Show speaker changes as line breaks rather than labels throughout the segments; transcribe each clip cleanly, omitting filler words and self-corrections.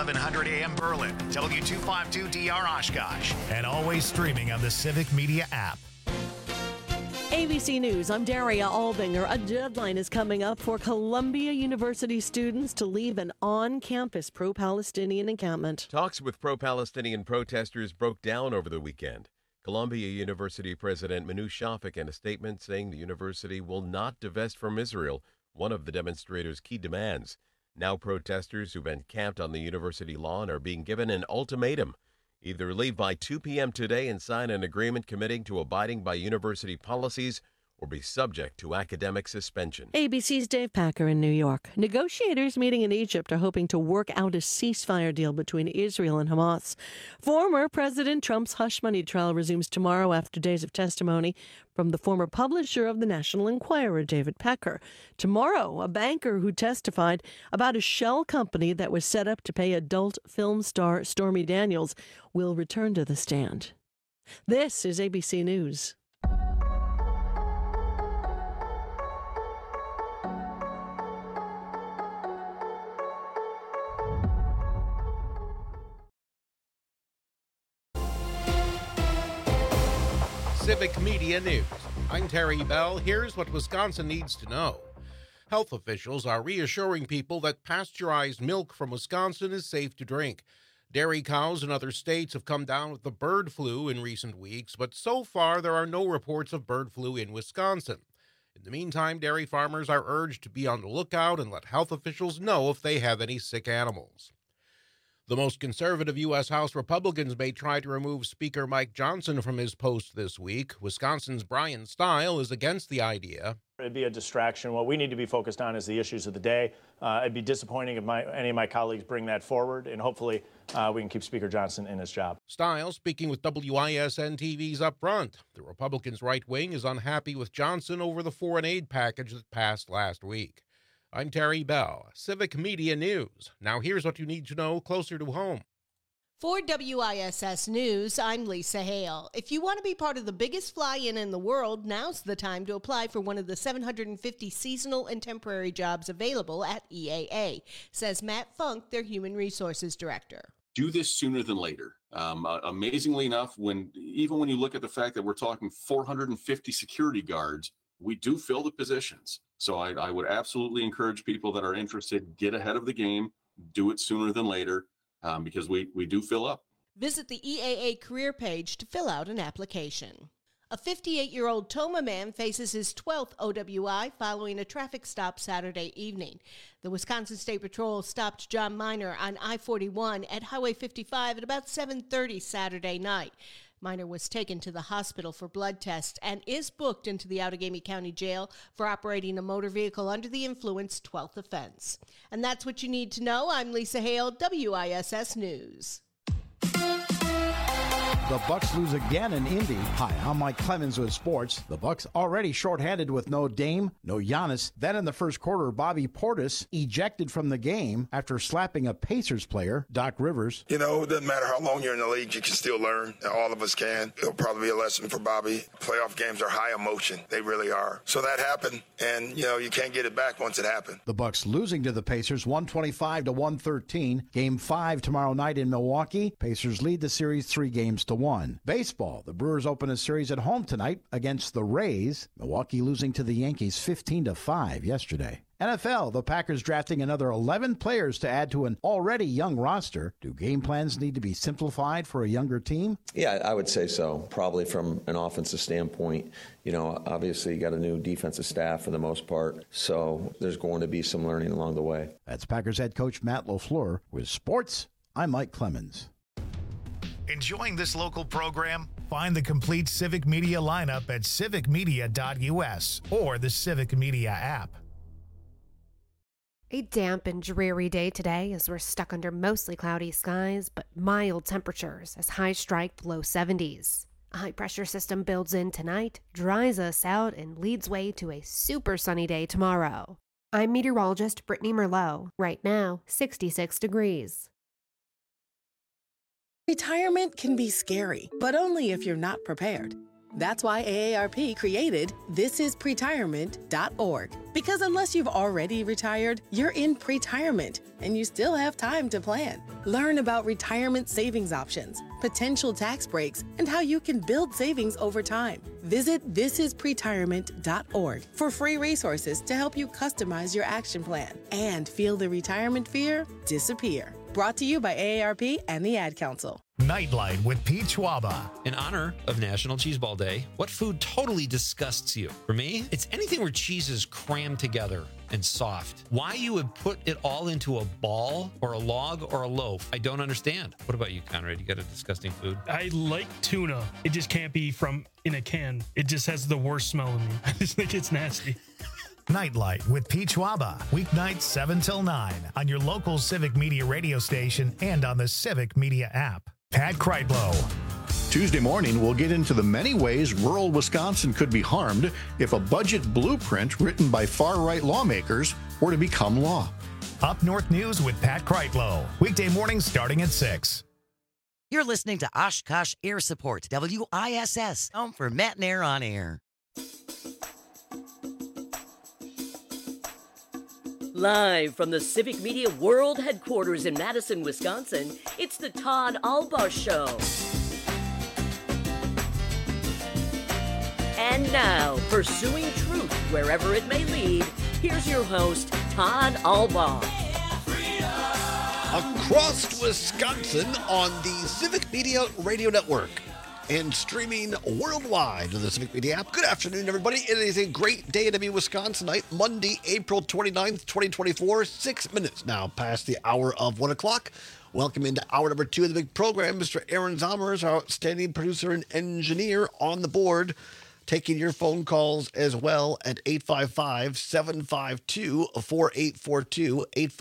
1100 AM Berlin, W252DR Oshkosh, and always streaming on the Civic Media app.
ABC News, I'm Daria Albinger. A deadline is coming up for Columbia University students to leave an on-campus pro-Palestinian encampment.
Talks with pro-Palestinian protesters broke down over the weekend. Columbia University President Manu Shafik in a statement saying the university will not divest from Israel, one of the demonstrators' key demands. Now protesters who've been camped on the university lawn are being given an ultimatum. Either leave by 2 p.m. today and sign an agreement committing to abiding by university policies or be subject to academic suspension.
ABC's Dave Packer in New York. Negotiators meeting in Egypt are hoping to work out a ceasefire deal between Israel and Hamas. Former President Trump's hush money trial resumes tomorrow after days of testimony from the former publisher of the National Enquirer, David Pecker. Tomorrow, a banker who testified about a shell company that was set up to pay adult film star Stormy Daniels will return to the stand. This is ABC News.
Civic Media News. I'm Terry Bell. Here's what Wisconsin needs to know. Health officials are reassuring people that pasteurized milk from Wisconsin is safe to drink. Dairy cows in other states have come down with the bird flu in recent weeks, but so far there are no reports of bird flu in Wisconsin. In the meantime, dairy farmers are urged to be on the lookout and let health officials know if they have any sick animals. The most conservative U.S. House Republicans may try to remove Speaker Mike Johnson from his post this week. Wisconsin's Brian Stile is against the idea.
It'd be a distraction. What we need to be focused on is the issues of the day. It'd be disappointing if any of my colleagues bring that forward, and hopefully we can keep Speaker Johnson in his job.
Stile speaking with WISN TV's Up Front. The Republicans' right wing is unhappy with Johnson over the foreign aid package that passed last week. I'm Terry Bell, Civic Media News. Now here's what you need to know closer to home.
For WISS News, I'm Lisa Hale. If you want to be part of the biggest fly-in in the world, now's the time to apply for one of the 750 seasonal and temporary jobs available at EAA, says Matt Funk, their Human Resources Director.
Do this sooner than later. Amazingly enough, even when you look at the fact that we're talking 450 security guards, we do fill the positions. So I would absolutely encourage people that are interested, get ahead of the game, do it sooner than later, because we do fill up.
Visit the EAA career page to fill out an application. A 58-year-old Toma man faces his 12th OWI following a traffic stop Saturday evening. The Wisconsin State Patrol stopped John Miner on I-41 at Highway 55 at about 7:30 Saturday night. Miner was taken to the hospital for blood tests and is booked into the Outagamie County Jail for operating a motor vehicle under the influence, 12th offense. And that's what you need to know. I'm Lisa Hale, WISS News.
The Bucks lose again in Indy. Hi, I'm Mike Clemens with sports. The Bucks already shorthanded with no Dame, no Giannis. Then in the first quarter, Bobby Portis ejected from the game after slapping a Pacers player, Doc Rivers.
You know, it doesn't matter how long you're in the league, you can still learn. All of us can. It'll probably be a lesson for Bobby. Playoff games are high emotion. They really are. So that happened, and, you can't get it back once it happened.
The Bucks losing to the Pacers 125-113. Game 5 tomorrow night in Milwaukee. Pacers lead the series 3-1. Baseball. The Brewers open a series at home tonight against the Rays. Milwaukee losing to the Yankees 15-5 yesterday. NFL. The Packers drafting another 11 players to add to an already young roster. Do game plans need to be simplified for a younger team?
Yeah, I would say so. Probably from an offensive standpoint. Obviously you got a new defensive staff for the most part, so there's going to be some learning along the way.
That's Packers head coach Matt LaFleur. With sports, I'm Mike Clemens.
Enjoying this local program? Find the complete Civic Media lineup at civicmedia.us or the Civic Media app.
A damp and dreary day today as we're stuck under mostly cloudy skies, but mild temperatures as highs strike low 70s. A high-pressure system builds in tonight, dries us out, and leads way to a super sunny day tomorrow. I'm meteorologist Brittany Merlot. Right now, 66 degrees.
Retirement can be scary, but only if you're not prepared. That's why AARP created thisispretirement.org. Because unless you've already retired, you're in pretirement, and you still have time to plan. Learn about retirement savings options, potential tax breaks, and how you can build savings over time. Visit thisispretirement.org for free resources to help you customize your action plan and feel the retirement fear disappear. Brought to you by AARP and the Ad Council.
Nightlight with Pete Schwaba.
In honor of National Cheese Ball Day, what food totally disgusts you? For me, it's anything where cheese is crammed together and soft. Why you would put it all into a ball or a log or a loaf, I don't understand. What about you, Conrad? You got a disgusting food?
I like tuna. It just can't be from in a can. It just has the worst smell to me. I just think it's nasty.
Nightlight with Pete Schwaba. Weeknights 7 till 9 on your local Civic Media radio station and on the Civic Media app. Pat Kreitlow.
Tuesday morning, we'll get into the many ways rural Wisconsin could be harmed if a budget blueprint written by far-right lawmakers were to become law.
Up North News with Pat Kreitlow. Weekday mornings starting at 6.
You're listening to Oshkosh Air Support, WISS, home for Matt and Air on Air.
Live from the Civic Media World Headquarters in Madison, Wisconsin, it's the Todd Albaugh Show. And now, pursuing truth wherever it may lead, here's your host, Todd Albaugh.
Across Wisconsin on the Civic Media Radio Network and streaming worldwide to the Civic Media app. Good afternoon, everybody. It is a great day to be Wisconsinite. Monday, April 29th, 2024. 6 minutes now past the hour of 1 o'clock. Welcome into hour number 2 of the big program. Mr. Aaron Zommers, our outstanding producer and engineer on the board, taking your phone calls as well at 855-752-4842,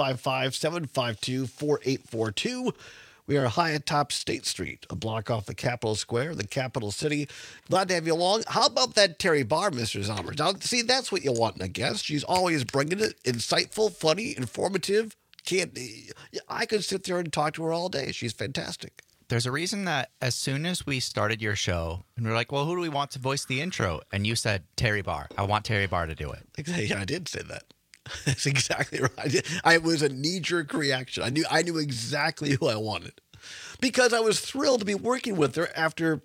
855-752-4842. We are high atop State Street, a block off the Capitol Square, the capital city. Glad to have you along. How about that Terry Barr, Mr. Zommers? Now, see, that's what you want in a guest. She's always bringing it. Insightful, funny, informative. I could sit there and talk to her all day. She's fantastic.
There's a reason that as soon as we started your show, and we're like, well, who do we want to voice the intro? And you said, Terry Barr. I want Terry Barr to do it.
Yeah, I did say that. That's exactly right. It was a knee-jerk reaction. I knew exactly who I wanted because I was thrilled to be working with her after,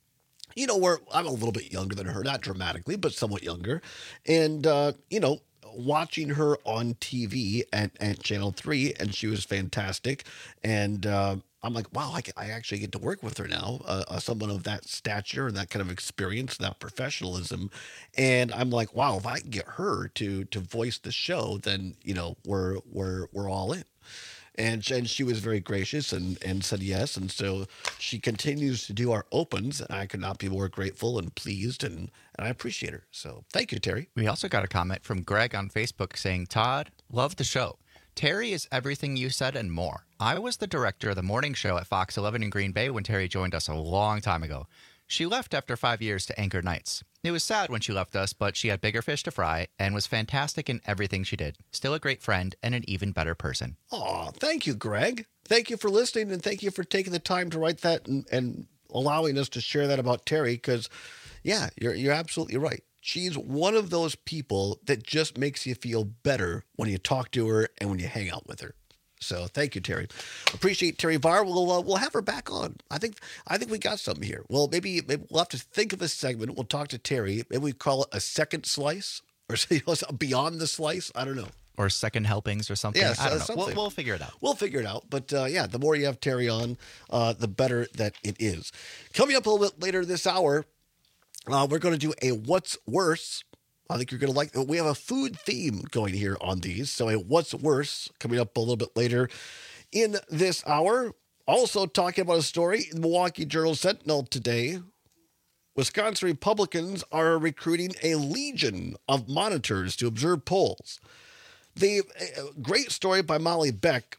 I'm a little bit younger than her, not dramatically, but somewhat younger. And, watching her on TV at Channel 3, and she was fantastic. And I'm like, wow, I actually get to work with her now, someone of that stature and that kind of experience, that professionalism. And I'm like, wow, if I can get her to voice the show, then, we're all in. And she was very gracious and said yes. And so she continues to do our opens. And I could not be more grateful and pleased. And I appreciate her. So thank you, Terry.
We also got a comment from Greg on Facebook saying, Todd, love the show. Terry is everything you said and more. I was the director of the morning show at Fox 11 in Green Bay when Terry joined us a long time ago. She left after 5 years to anchor nights. It was sad when she left us, but she had bigger fish to fry and was fantastic in everything she did. Still a great friend and an even better person.
Aw, thank you, Greg. Thank you for listening, and thank you for taking the time to write that and allowing us to share that about Terry, because, yeah, you're absolutely right. She's one of those people that just makes you feel better when you talk to her and when you hang out with her. So thank you, Terry. Appreciate Terry Barr. We'll have her back on. I think we got something here. Well, maybe we'll have to think of a segment. We'll talk to Terry. Maybe we call it a second slice or beyond the slice. I don't know.
Or second helpings or something.
Yeah,
I don't know.
something.
We'll figure it out.
We'll figure it out. But yeah, the more you have Terry on, the better that it is. Coming up a little bit later this hour, we're going to do a What's Worse. I think you're going to like it. We have a food theme going here on these. So a What's Worse coming up a little bit later in this hour. Also talking about a story in the Milwaukee Journal-Sentinel today. Wisconsin Republicans are recruiting a legion of monitors to observe polls. The great story by Molly Beck.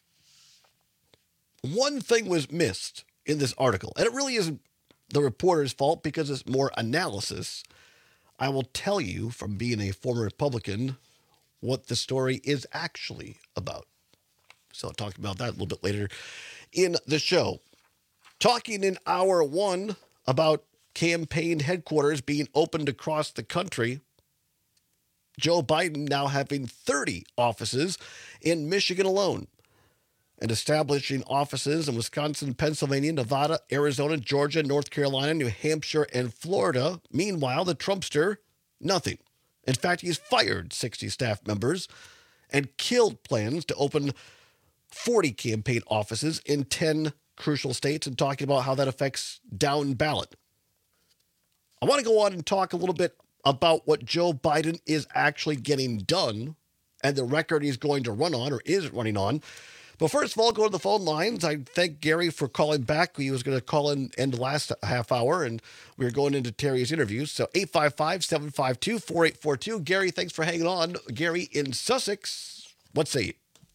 One thing was missed in this article, and it really isn't the reporter's fault because it's more analysis. I will tell you from being a former Republican what the story is actually about. So I'll talk about that a little bit later in the show. Talking in hour one about campaign headquarters being opened across the country. Joe Biden now having 30 offices in Michigan alone, and establishing offices in Wisconsin, Pennsylvania, Nevada, Arizona, Georgia, North Carolina, New Hampshire, and Florida. Meanwhile, the Trumpster, nothing. In fact, he's fired 60 staff members and killed plans to open 40 campaign offices in 10 crucial states, and talking about how that affects down ballot. I want to go on and talk a little bit about what Joe Biden is actually getting done and the record he's going to run on or is running on. But first of all, go to the phone lines. I thank Gary for calling back. He was going to call in the last half hour, and we were going into Terry's interviews. So 855-752-4842. Gary, thanks for hanging on. Gary in Sussex, what say you?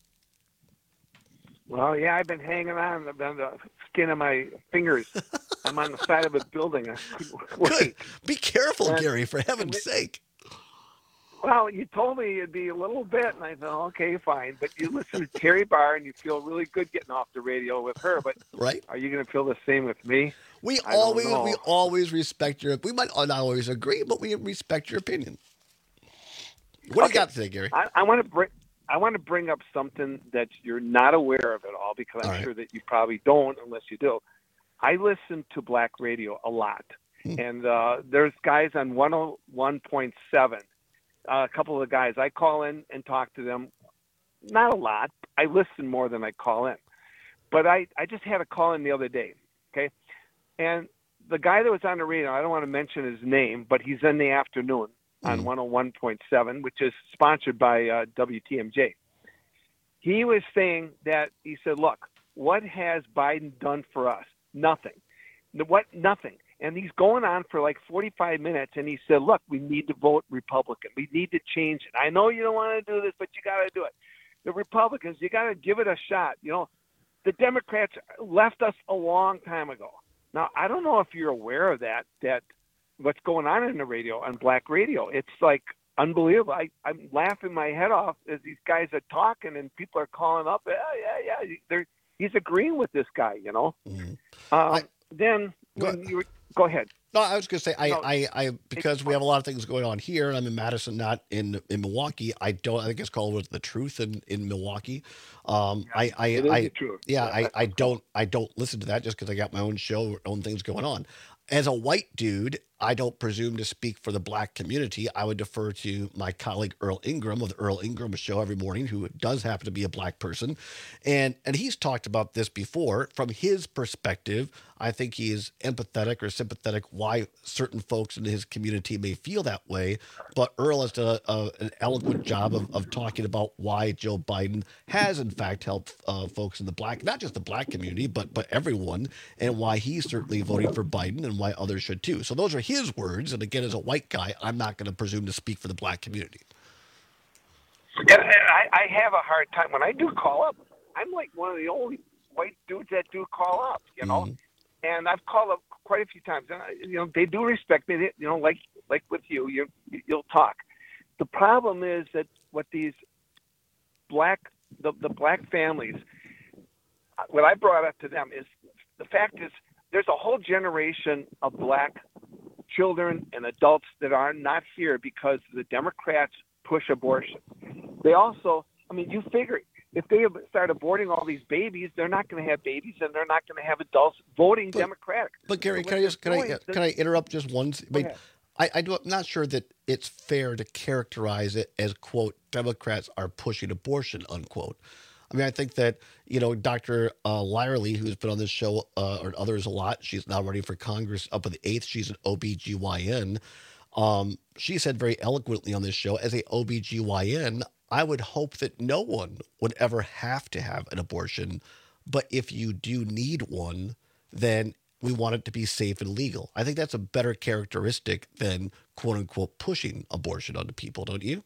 Well, yeah, I've been hanging on the skin of my fingers. I'm on the side of a building. I couldn't wait.
Good. Be careful, Gary, for heaven's sake.
Well, you told me it'd be a little bit, and I thought, okay, fine. But you listen to Terry Barr, and you feel really good getting off the radio with her. But
right?
Are you going to feel the same with me?
We always respect your. We might not always agree, but we respect your opinion. What do you got to say, Gary?
I want to bring up something that you're not aware of at all, because I'm sure that you probably don't unless you do. I listen to black radio a lot, and there's guys on 101.7. A couple of the guys, I call in and talk to them. Not a lot. I listen more than I call in. But I just had a call in the other day, okay? And the guy that was on the radio, I don't want to mention his name, but he's in the afternoon on 101.7, which is sponsored by WTMJ. He was saying that, he said, look, what has Biden done for us? Nothing. Nothing. And he's going on for like 45 minutes, and he said, look, we need to vote Republican. We need to change it. I know you don't want to do this, but you got to do it. The Republicans, you got to give it a shot. You know, the Democrats left us a long time ago. Now, I don't know if you're aware of that what's going on in the radio, on black radio. It's like unbelievable. I'm laughing my head off as these guys are talking, and people are calling up. Yeah. He's agreeing with this guy, you know. Go ahead.
No, I was going to say, I because we have a lot of things going on here, and I'm in Madison, not in Milwaukee. I think it's called The Truth in Milwaukee.
It is the truth.
Yeah, I don't listen to that just because I got my own show, own things going on. As a white dude, I don't presume to speak for the black community. I would defer to my colleague Earl Ingram of the Earl Ingram Show every morning, who does happen to be a black person. And he's talked about this before. From his perspective, I think he is empathetic or sympathetic why certain folks in his community may feel that way. But Earl has done an eloquent job of talking about why Joe Biden has, in fact, helped folks in the black, not just the black community, but everyone, and why he's certainly voting for Biden and why others should too. So those are his words. And again, as a white guy, I'm not going to presume to speak for the black community.
And I have a hard time. When I do call up, I'm like one of the only white dudes that do call up, you know. And I've called up quite a few times. And, they do respect me. They, like with you'll talk. The problem is that what these the black families, what I brought up to them is the fact is there's a whole generation of black children and adults that are not here because the Democrats push abortion. They also, you figure if they start aborting all these babies, they're not going to have babies, and they're not going to have adults voting Democratic.
But Gary, can I interrupt just once? I'm not sure that it's fair to characterize it as, quote, Democrats are pushing abortion, unquote. I think that, Dr. Lyerly, who's been on this show or others a lot, she's now running for Congress up in the 8th. She's an OBGYN. She said very eloquently on this show, as a OBGYN, I would hope that no one would ever have to have an abortion. But if you do need one, then we want it to be safe and legal. I think that's a better characteristic than, quote unquote, pushing abortion onto people, don't you?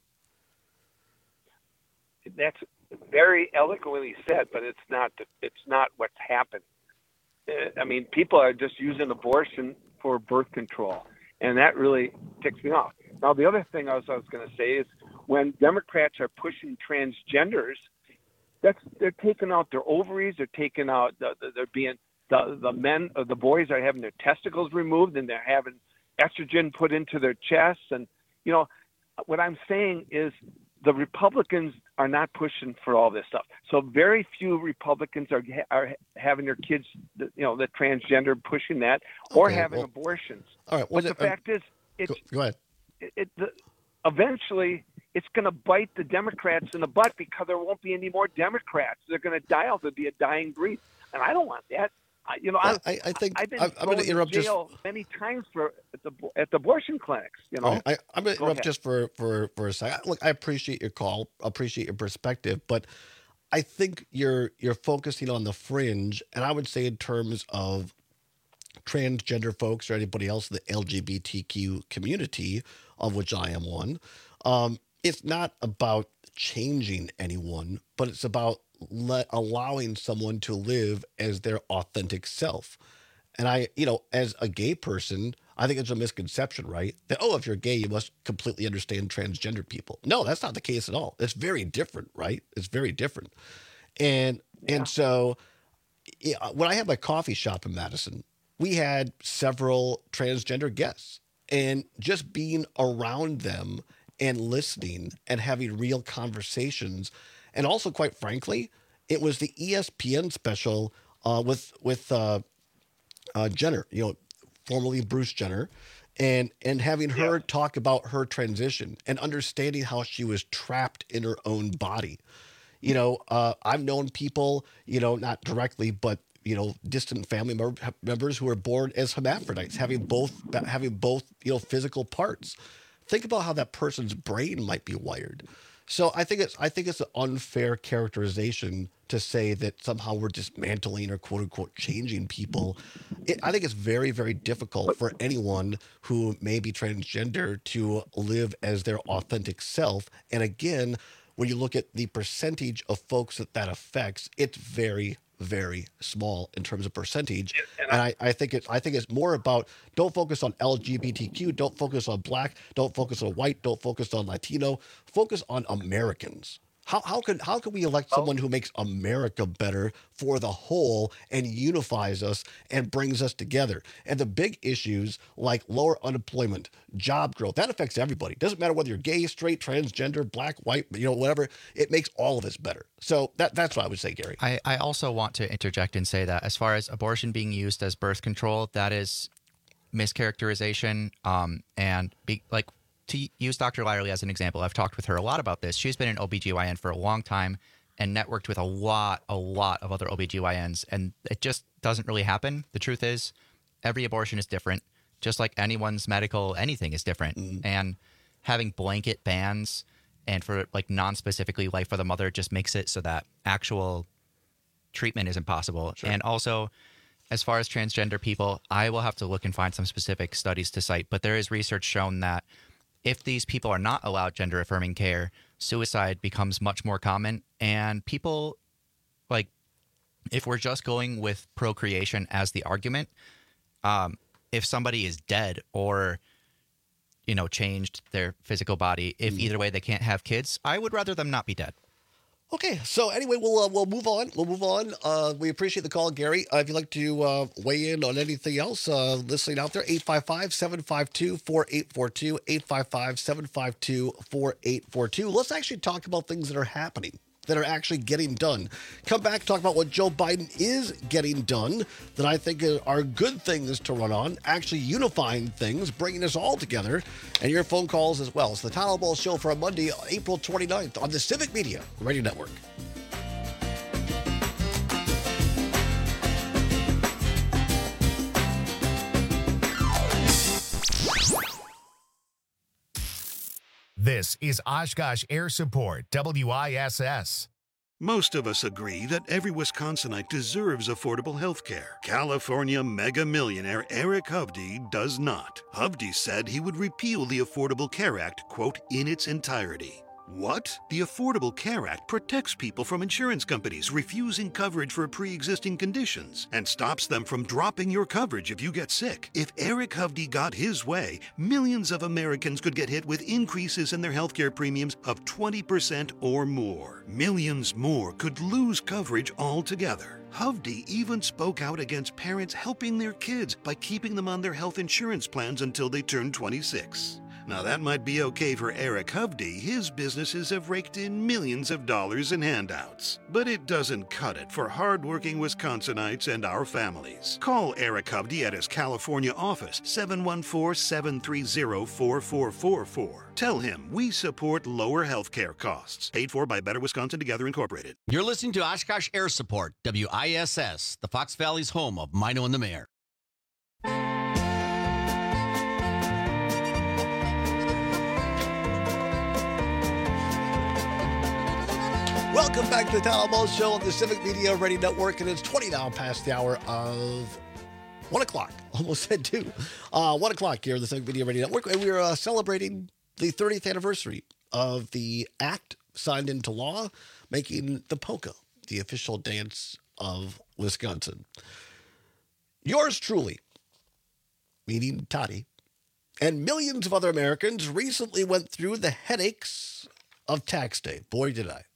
That's very eloquently said, but it's not what's happened. People are just using abortion for birth control, and that really ticks me off. Now, the other thing I was going to say is when Democrats are pushing transgenders, they're taking out their ovaries, they're taking out, they're being the boys are having their testicles removed and they're having estrogen put into their chests. And, what I'm saying is the Republicans are not pushing for all this stuff. So very few Republicans are having their kids, the transgender, pushing that, or having abortions.
All right.
But the fact is,
go ahead.
Eventually, it's going to bite the Democrats in the butt because there won't be any more Democrats. They're going to die out. There'll be a dying breed, and I don't want that. I think I've been
going to interrupt
jail many times at the abortion clinics.
I'm going to interrupt just for a second. Look, I appreciate your call, appreciate your perspective, but I think you're focusing on the fringe, and I would say in terms of transgender folks or anybody else in the LGBTQ community, of which I am one. It's not about changing anyone, but it's about allowing someone to live as their authentic self. And I, as a gay person, I think it's a misconception, right? That, if you're gay, you must completely understand transgender people. No, that's not the case at all. It's very different, right? It's very different. And so when I had my coffee shop in Madison, we had several transgender guests, and just being around them and listening and having real conversations. And also, quite frankly, it was the ESPN special with Jenner, formerly Bruce Jenner, and having her talk about her transition and understanding how she was trapped in her own body. I've known people, not directly, but distant family members who were born as hermaphrodites, having both physical parts. Think about how that person's brain might be wired. So I think it's an unfair characterization to say that somehow we're dismantling or quote unquote changing people. I think it's very, very difficult for anyone who may be transgender to live as their authentic self. And again, when you look at the percentage of folks that affects, it's very, very small in terms of percentage. And I think it's more about, don't focus on LGBTQ, don't focus on Black, don't focus on white, don't focus on Latino, focus on Americans. How can we elect someone who makes America better for the whole and unifies us and brings us together? And the big issues like lower unemployment, job growth, that affects everybody. Doesn't matter whether you're gay, straight, transgender, Black, white, whatever. It makes all of us better. So that's what I would say, Gary.
I also want to interject and say that as far as abortion being used as birth control, that is mischaracterization. To use Dr. Lyerly as an example, I've talked with her a lot about this. She's been an OBGYN for a long time and networked with a lot of other OBGYNs, and it just doesn't really happen. The truth is, every abortion is different, just like anyone's medical anything is different. Mm-hmm. And having blanket bans and for non-specifically life for the mother just makes it so that actual treatment isn't possible. Sure. And also, as far as transgender people, I will have to look and find some specific studies to cite, but there is research shown that if these people are not allowed gender-affirming care, suicide becomes much more common. And people, if we're just going with procreation as the argument, if somebody is dead or, changed their physical body, if either way they can't have kids, I would rather them not be dead.
Okay, so anyway, we'll move on. We appreciate the call, Gary. If you'd like to weigh in on anything else, listening out there, 855-752-4842, 855-752-4842. Let's actually talk about things that are happening, that are actually getting done. Come back, talk about what Joe Biden is getting done that I think are good things to run on, actually unifying things, bringing us all together, and your phone calls as well. It's the Tyler Ball Show for a Monday, April 29th on the Civic Media Radio Network.
This is Oshkosh Air Support, WISS.
Most of us agree that every Wisconsinite deserves affordable health care. California mega millionaire Eric Hovde does not. Hovde said he would repeal the Affordable Care Act, quote, in its entirety. What? The Affordable Care Act protects people from insurance companies refusing coverage for pre-existing conditions and stops them from dropping your coverage if you get sick. If Eric Hovde got his way, millions of Americans could get hit with increases in their healthcare premiums of 20% or more. Millions more could lose coverage altogether. Hovde even spoke out against parents helping their kids by keeping them on their health insurance plans until they turn 26. Now that might be okay for Eric Hovde. His businesses have raked in millions of dollars in handouts. But it doesn't cut it for hardworking Wisconsinites and our families. Call Eric Hovde at his California office, 714-730-4444. Tell him we support lower healthcare costs. Paid for by Better Wisconsin Together Incorporated.
You're listening to Oshkosh Air Support, WISS, the Fox Valley's home of Mino and the Mayor.
Welcome back to the Town Hall Show on the Civic Media Radio Network, and it's 20 now past the hour of 1 o'clock. Almost said 2. 1 o'clock here on the Civic Media Radio Network, and we're celebrating the 30th anniversary of the act signed into law, making the polka the official dance of Wisconsin. Yours truly, meaning Toddy, and millions of other Americans recently went through the headaches of tax day. Boy, did I.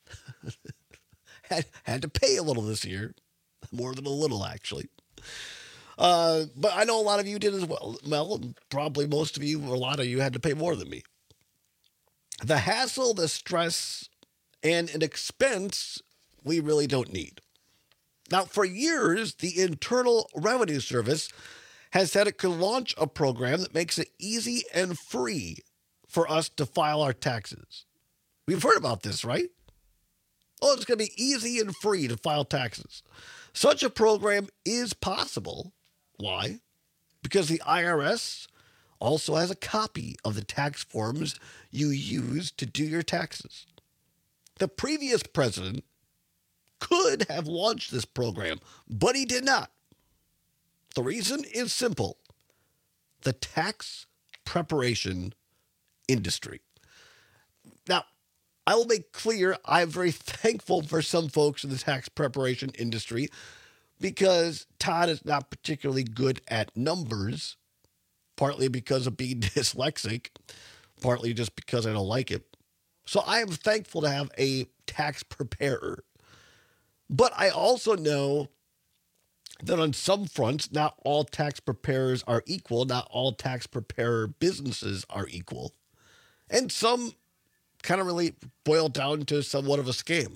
had to pay a little this year, more than a little actually. But I know a lot of you did as well. Well, probably most of you, or a lot of you, had to pay more than me. The hassle, the stress, and an expense we really don't need. Now, for years, the Internal Revenue Service has said it could launch a program that makes it easy and free for us to file our taxes. We've heard about this, right? Oh, it's going to be easy and free to file taxes. Such a program is possible. Why? Because the IRS also has a copy of the tax forms you use to do your taxes. The previous president could have launched this program, but he did not. The reason is simple. The tax preparation industry. Now, I will make clear I'm very thankful for some folks in the tax preparation industry because Todd is not particularly good at numbers, partly because of being dyslexic, partly just because I don't like it. So I am thankful to have a tax preparer. But I also know that on some fronts, not all tax preparers are equal. Not all tax preparer businesses are equal. And some kind of really boil down to somewhat of a scam.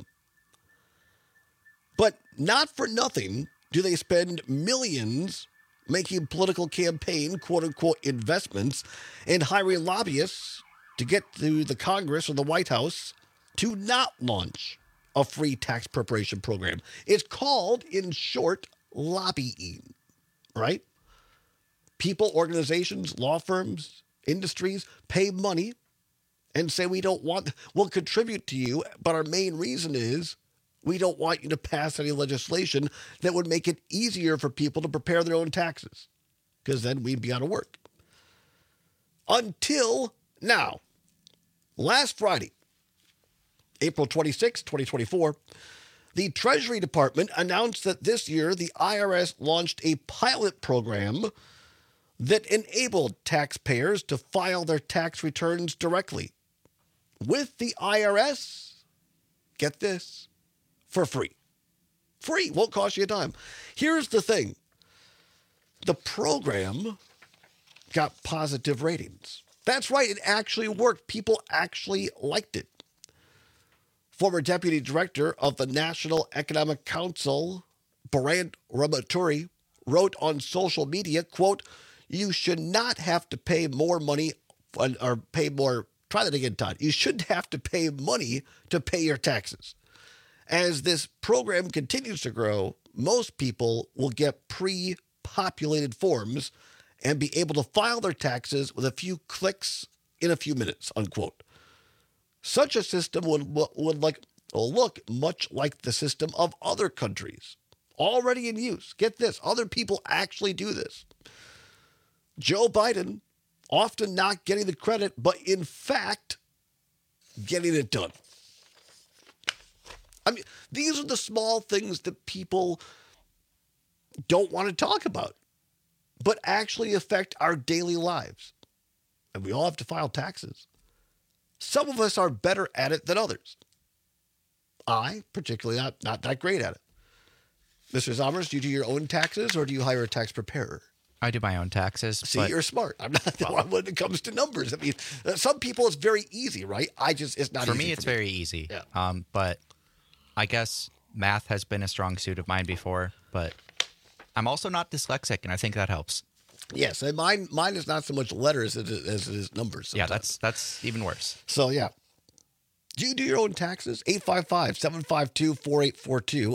But not for nothing do they spend millions making political campaign, quote-unquote, investments and hiring lobbyists to get to the Congress or the White House to not launch a free tax preparation program. It's called, in short, lobbying, right? People, organizations, law firms, industries pay money and say we'll contribute to you, but our main reason is we don't want you to pass any legislation that would make it easier for people to prepare their own taxes, because then we'd be out of work. Until now, last Friday, April 26, 2024, the Treasury Department announced that this year the IRS launched a pilot program that enabled taxpayers to file their tax returns directly with the IRS, get this, for free. Free, won't cost you a dime. Here's the thing. The program got positive ratings. That's right, it actually worked. People actually liked it. Former Deputy Director of the National Economic Council, Barant Ramaturi, wrote on social media, quote, "You should not have to pay more money or pay more. Try that again, Todd. You shouldn't have to pay money to pay your taxes. As this program continues to grow, most people will get pre-populated forms and be able to file their taxes with a few clicks in a few minutes," unquote. Such a system would look much like the system of other countries already in use. Get this, other people actually do this. Joe Biden often not getting the credit, but in fact, getting it done. I mean, these are the small things that people don't want to talk about, but actually affect our daily lives. And we all have to file taxes. Some of us are better at it than others. I, particularly, not that great at it. Mr. Zommers, do you do your own taxes or do you hire a tax preparer?
I do my own taxes.
See, you're smart. I'm not the one when it comes to numbers. I mean, some people it's very easy, right? It's not
for
easy.
Me, it's very easy.
Yeah.
But I guess math has been a strong suit of mine before, but I'm also not dyslexic, and I think that helps.
Yes, and mine is not so much letters as it is numbers. Sometimes.
Yeah, that's even worse.
So, yeah. Do you do your own taxes? 855-752-4842.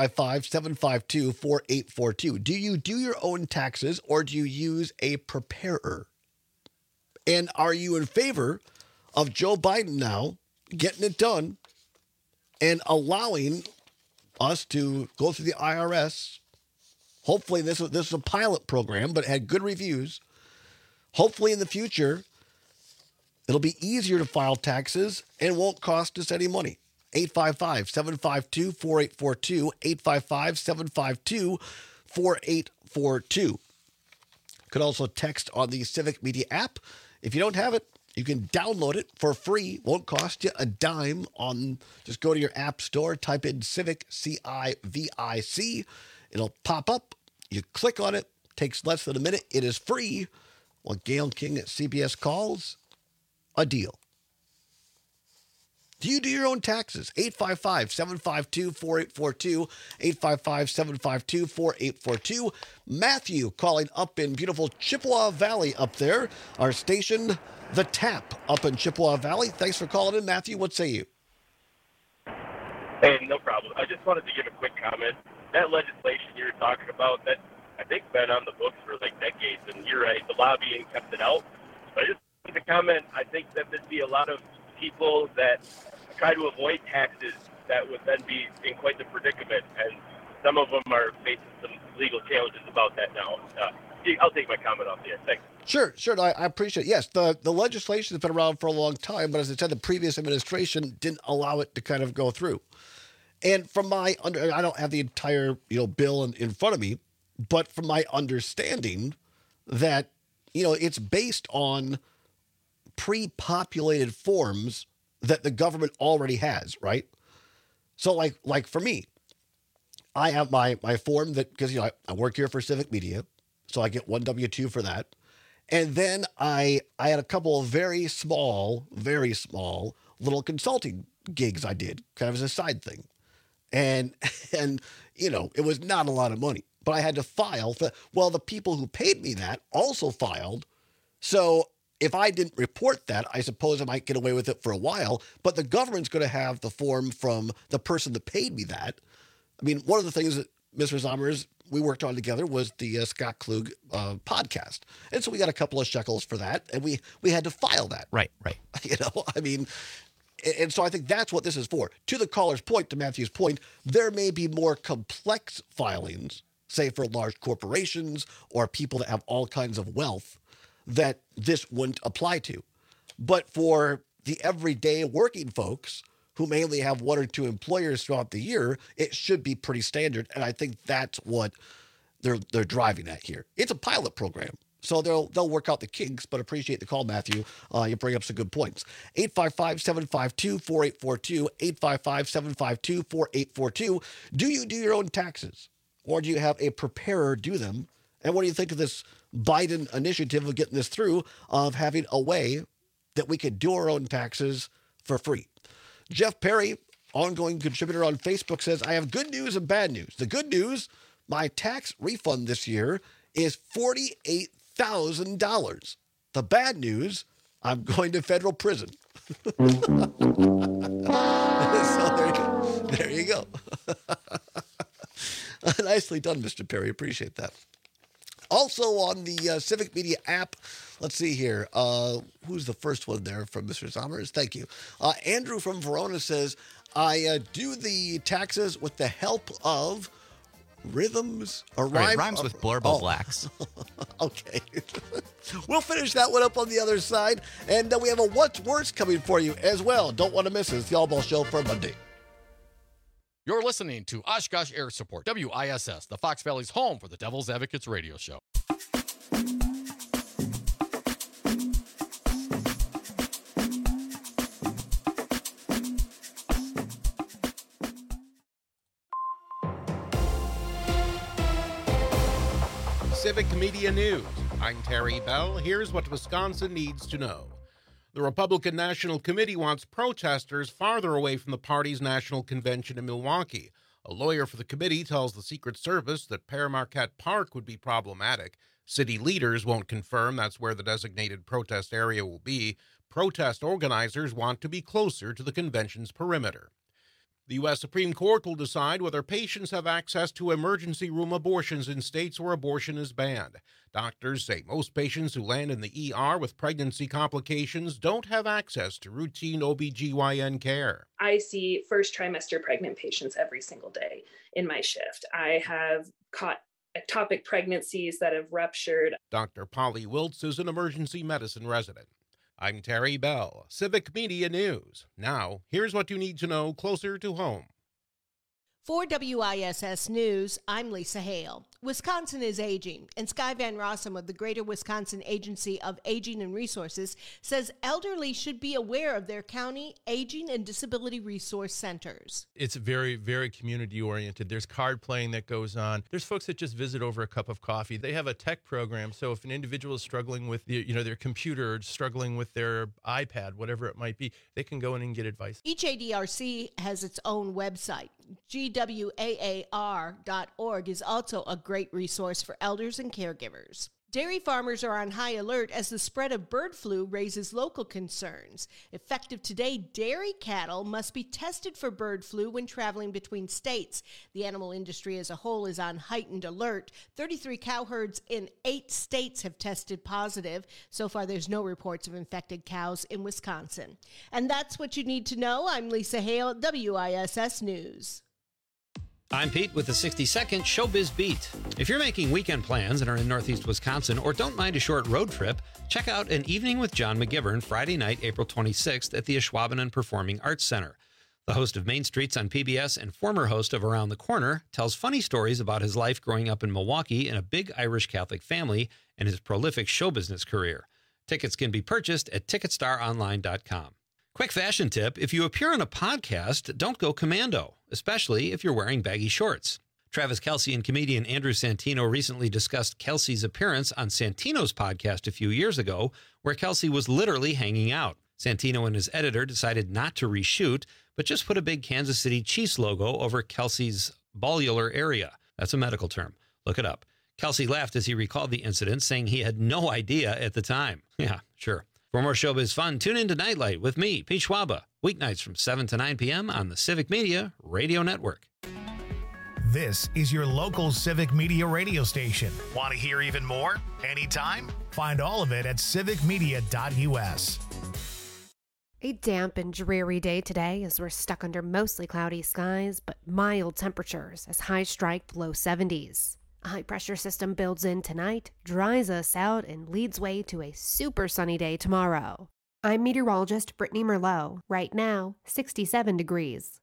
855-752-4842. Do you do your own taxes or do you use a preparer? And are you in favor of Joe Biden now getting it done and allowing us to go through the IRS? Hopefully this is a pilot program, but it had good reviews. Hopefully in the future, it'll be easier to file taxes and won't cost us any money. 855-752-4842. 855-752-4842. Could also text on the Civic Media app. If you don't have it, you can download it for free. Won't cost you a dime. Just go to your app store, type in Civic, C-I-V-I-C. It'll pop up. You click on it. Takes less than a minute. It is free. Well, Gail King at CBS calls a deal. Do you do your own taxes? 855-752-4842. 855-752-4842. Matthew calling up in beautiful Chippewa Valley up there. Our station, The Tap, up in Chippewa Valley. Thanks for calling in, Matthew. What say you?
Hey, no problem. I just wanted to give a quick comment. That legislation you're talking about, that I think been on the books for like decades, and you're right, the lobbying kept it out. But I just wanted to comment, I think that there'd be a lot of people that try to avoid taxes that would then be in quite the predicament, and some of them are facing some legal challenges about that now. I'll take my comment off here. Thanks.
Sure. I appreciate it. Yes, the legislation has been around for a long time, but as I said, the previous administration didn't allow it to kind of go through. And from I don't have the entire bill in front of me, but from my understanding that it's based on pre-populated forms that the government already has, right? So like for me, I have my form that, because I work here for Civic Media, so I get one W-2 for that. And then I had a couple of very small little consulting gigs I did kind of as a side thing. And it was not a lot of money, but I had to file. The people who paid me that also filed. So if I didn't report that, I suppose I might get away with it for a while, but the government's going to have the form from the person that paid me that. I mean, one of the things that Mr. Zommers, we worked on together was the Scott Klug podcast. And so we got a couple of shekels for that, and we had to file that.
Right.
And so I think that's what this is for. To the caller's point, to Matthew's point, there may be more complex filings, say for large corporations or people that have all kinds of wealth, that this wouldn't apply to. But for the everyday working folks who mainly have one or two employers throughout the year, it should be pretty standard. And I think that's what they're driving at here. It's a pilot program. So they'll work out the kinks, but appreciate the call, Matthew. You bring up some good points. 855-752-4842, 855-752-4842. Do you do your own taxes, or do you have a preparer do them? And what do you think of this Biden initiative of getting this through, of having a way that we could do our own taxes for free? Jeff Perry, ongoing contributor on Facebook, says, I have good news and bad news. The good news, my tax refund this year is $48,000. The bad news, I'm going to federal prison. So there you go. Nicely done, Mr. Perry. Appreciate that. Also on the Civic Media app, let's see here. Who's the first one there from Mr. Zommers? Thank you. Andrew from Verona says, I do the taxes with the help of rhythms or
rhymes with Blurbo Blacks.
Okay. We'll finish that one up on the other side. And we have a What's Worse coming for you as well. Don't want to miss it. It's the All Ball Show for Monday.
You're listening to Oshkosh Air Support, WISS, the Fox Valley's home for the Devil's Advocates radio show.
Civic Media News. I'm Terry Bell. Here's what Wisconsin needs to know. The Republican National Committee wants protesters farther away from the party's national convention in Milwaukee. A lawyer for the committee tells the Secret Service that Père Marquette Park would be problematic. City leaders won't confirm that's where the designated protest area will be. Protest organizers want to be closer to the convention's perimeter. The U.S. Supreme Court will decide whether patients have access to emergency room abortions in states where abortion is banned. Doctors say most patients who land in the ER with pregnancy complications don't have access to routine OB/GYN care.
I see first trimester pregnant patients every single day in my shift. I have caught ectopic pregnancies that have ruptured.
Dr. Polly Wiltz is an emergency medicine resident. I'm Terry Bell, Civic Media News. Now, here's what you need to know closer to home.
For WISS News, I'm Lisa Hale. Wisconsin is aging, and Sky Van Rossum of the Greater Wisconsin Agency of Aging and Resources says elderly should be aware of their county aging and disability resource centers.
It's very, very community-oriented. There's card playing that goes on. There's folks that just visit over a cup of coffee. They have a tech program, so if an individual is struggling with their computer, or struggling with their iPad, whatever it might be, they can go in and get advice.
Each ADRC has its own website. GWAAR.org is also a great resource for elders and caregivers. Dairy farmers are on high alert as the spread of bird flu raises local concerns. Effective today, dairy cattle must be tested for bird flu when traveling between states. The animal industry as a whole is on heightened alert. 33 cow herds in 8 states have tested positive. So far, there's no reports of infected cows in Wisconsin. And that's what you need to know. I'm Lisa Hale, WISS News.
I'm Pete with the 60-second Showbiz Beat. If you're making weekend plans and are in Northeast Wisconsin or don't mind a short road trip, check out An Evening with John McGivern Friday night, April 26th at the Ashwaubenon Performing Arts Center. The host of Main Streets on PBS and former host of Around the Corner tells funny stories about his life growing up in Milwaukee in a big Irish Catholic family and his prolific show business career. Tickets can be purchased at TicketStarOnline.com. Quick fashion tip, if you appear on a podcast, don't go commando, especially if you're wearing baggy shorts. Travis Kelce and comedian Andrew Santino recently discussed Kelce's appearance on Santino's podcast a few years ago, where Kelce was literally hanging out. Santino and his editor decided not to reshoot, but just put a big Kansas City Chiefs logo over Kelce's ballular area. That's a medical term. Look it up. Kelce laughed as he recalled the incident, saying he had no idea at the time. Yeah, sure. For more showbiz fun, tune in to Nightlight with me, Pete Schwaba, weeknights from 7 to 9 p.m. on the Civic Media Radio Network.
This is your local Civic Media radio station. Want to hear even more? Anytime? Find all of it at civicmedia.us.
A damp and dreary day today as we're stuck under mostly cloudy skies, but mild temperatures as highs strike below 70s. A high-pressure system builds in tonight, dries us out, and leads way to a super sunny day tomorrow. I'm meteorologist Brittany Merlot. Right now, 67 degrees.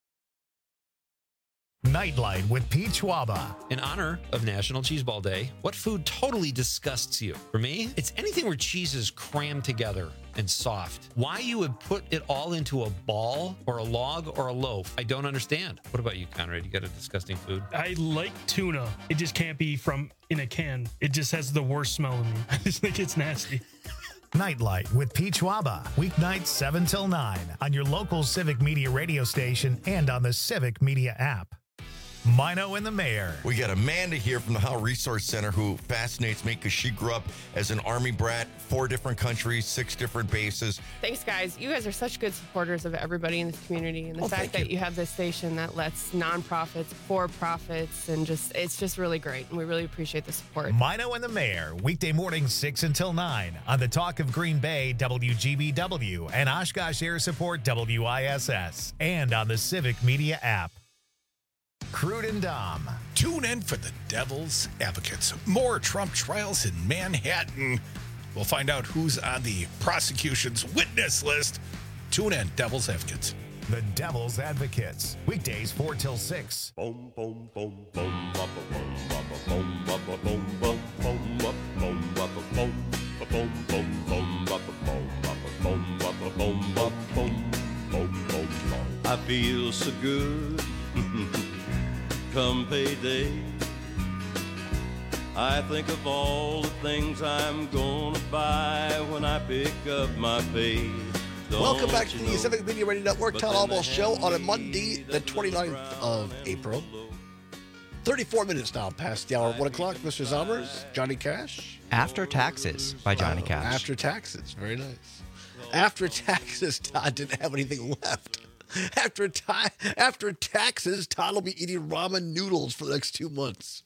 Nightlight with Pete Schwaba.
In honor of National Cheeseball Day, what food totally disgusts you? For me, it's anything where cheese is crammed together and soft. Why you would put it all into a ball or a log or a loaf, I don't understand. What about you, Conrad? You got a disgusting food?
I like tuna. It just can't be from in a can. It just has the worst smell in me. I just think it's nasty.
Nightlight with Pete Schwaba. Weeknights 7 till 9 on your local Civic Media radio station and on the Civic Media app. Mino and the Mayor.
We got Amanda here from the Howe Resource Center who fascinates me because she grew up as an Army brat, 4 different countries, 6 different bases.
Thanks, guys. You guys are such good supporters of everybody in this community. And the fact that you have this station that lets nonprofits, for-profits, and it's just really great. And we really appreciate the support.
Mino and the Mayor, weekday mornings 6 until 9 on the Talk of Green Bay, WGBW, and Oshkosh Air Support, WISS, and on the Civic Media app. Crude and Dom.
Tune in for the Devil's Advocates. More Trump trials in Manhattan. We'll find out who's on the prosecution's witness list. Tune in, Devil's Advocates.
The Devil's Advocates. Weekdays 4 till 6.
I feel so good. Come payday,
I think of all the things I'm gonna buy when I pick up my pay.
Welcome back to the Civic Media Radio Network Town Hall Show on a Monday, the 29th of April. 34 minutes now past the hour of 1 o'clock. Mr. Zommers, Johnny Cash.
After Taxes by Johnny Cash.
After Taxes. Very nice. After Taxes, Todd didn't have anything left. After taxes, Todd will be eating ramen noodles for the next 2 months.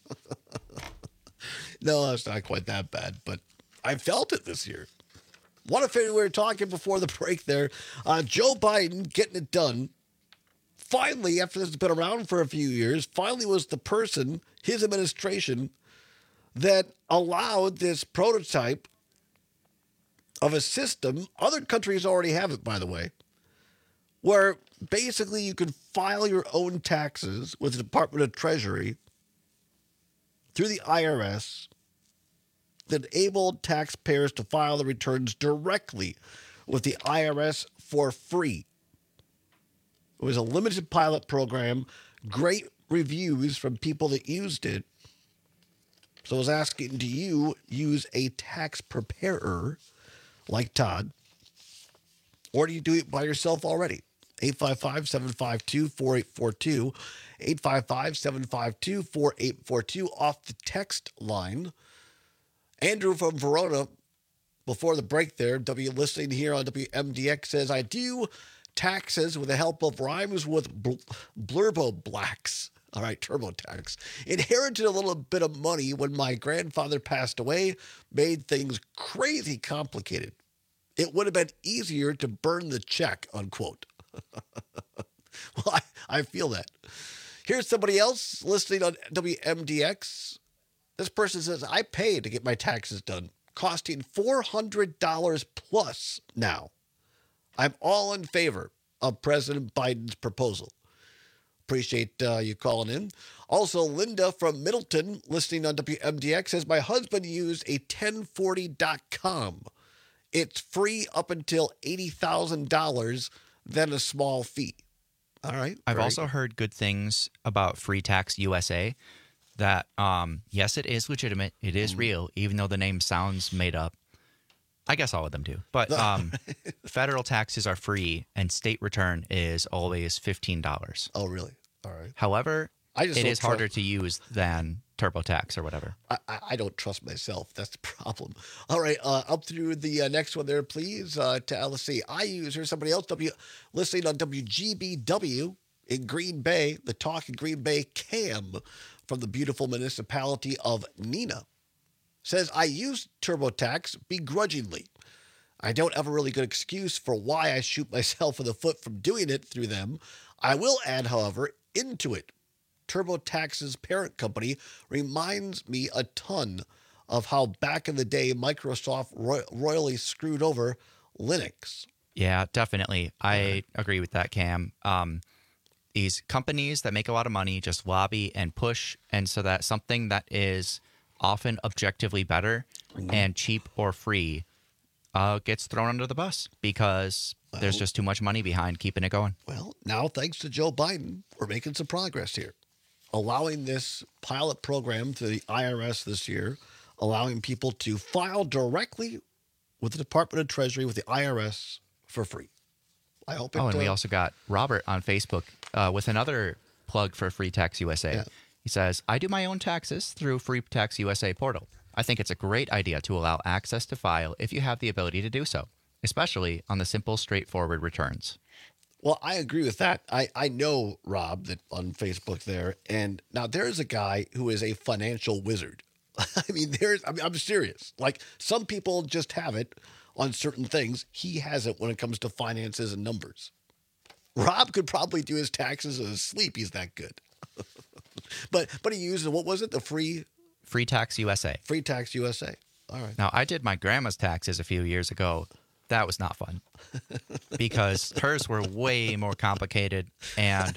No, it's not quite that bad, but I felt it this year. One of we were talking before the break there. Joe Biden getting it done. Finally, after this has been around for a few years, finally was the person, his administration, that allowed this prototype of a system. Other countries already have it, by the way, where basically you can file your own taxes with the Department of Treasury through the IRS that enabled taxpayers to file the returns directly with the IRS for free. It was a limited pilot program, great reviews from people that used it. So I was asking, do you use a tax preparer like Todd, or do you do it by yourself already? 855-752-4842, 855-752-4842 off the text line. Andrew from Verona, before the break there, listening here on WMDX, says, I do taxes with the help of rhymes with Blurbo Blacks. All right, TurboTax. Inherited a little bit of money when my grandfather passed away, made things crazy complicated. It would have been easier to burn the check, unquote. Well, I feel that. Here's somebody else listening on WMDX. This person says, I pay to get my taxes done, costing $400 plus now. I'm all in favor of President Biden's proposal. Appreciate you calling in. Also, Linda from Middleton, listening on WMDX, says, my husband used a 1040.com. It's free up until $80,000, then a small fee. All right.
I've also heard good things about Free Tax USA. That, yes, it is legitimate. It is real, even though the name sounds made up. I guess all of them do. But federal taxes are free, and state return is always $15.
Oh, really? All right.
However, it is harder to use than TurboTax or whatever.
I don't trust myself. That's the problem. All right, up through the next one there, please. Let's see. Here's somebody else listening on WGBW in Green Bay, the Talk in Green Bay, Cam from the beautiful municipality of Neenah, says, I use TurboTax begrudgingly. I don't have a really good excuse for why I shoot myself in the foot from doing it through them. I will add, however, Intuit, TurboTax's parent company, reminds me a ton of how back in the day Microsoft royally screwed over Linux.
Yeah, definitely. I agree with that, Cam. These companies that make a lot of money just lobby and push, and so that something that is often objectively better and cheap or free gets thrown under the bus because there's just too much money behind keeping it going.
Well, now thanks to Joe Biden, we're making some progress here. Allowing this pilot program to the IRS this year, allowing people to file directly with the Department of Treasury, with the IRS, for free. I hope it
and we also got Robert on Facebook with another plug for Free Tax USA. Yeah. He says, I do my own taxes through Free Tax USA portal. I think it's a great idea to allow access to file if you have the ability to do so, especially on the simple, straightforward returns.
Well, I agree with that. I know Rob that on Facebook there, and now there's a guy who is a financial wizard. I mean, I'm serious. Like, some people just have it on certain things. He has it when it comes to finances and numbers. Rob could probably do his taxes in his sleep. He's that good. but he uses, what was it? The Free
Tax USA.
Free Tax USA. All right.
Now, I did my grandma's taxes a few years ago. That was not fun because hers were way more complicated, and